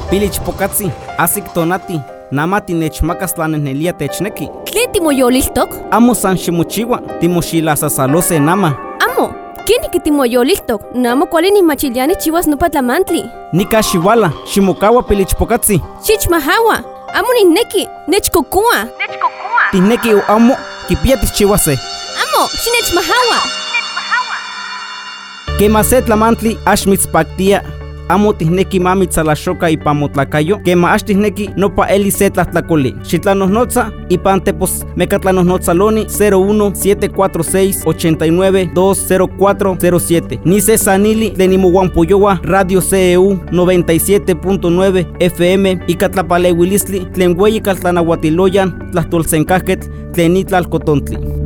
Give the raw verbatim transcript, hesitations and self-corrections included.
Pilich Pokatsi, Asik Tonati, Namati nechmakas tlanenelia techneki. ¿Tlen timoyoliltok? Amo san ximuchiwa, timoxila sasalose nama. Amo, ¿quién que timoyoliltok? Namo kuali nimachiliani chiwas nopa tlamantli. Nika xiwala, ximokawa Pilich Pokatsi. Xichmahawa, amo nineki, nechkokua. Nechkokua. Tineki o amo, kipia tichiwase. Amo, xinechmahawa. Kema se tlamantli axmitzpaktia. Amo tihneki mami tzalashoka ipan motlakayo, kema ax tihneki nopa eli se tlahtlakoli. Xitlanohnotza ipan tepos mekatlanohnotzaloni cero uno siete cuatro seis ocho nueve dos cero cuatro cero siete. Ni se sanili de Nimohuampoyowa Radio C E U noventa y siete punto nueve F M y Catlapaleuilisli tlen weyi kaltlanahuatiloyan tlahtolsenkajketl tlen itlalkotontli.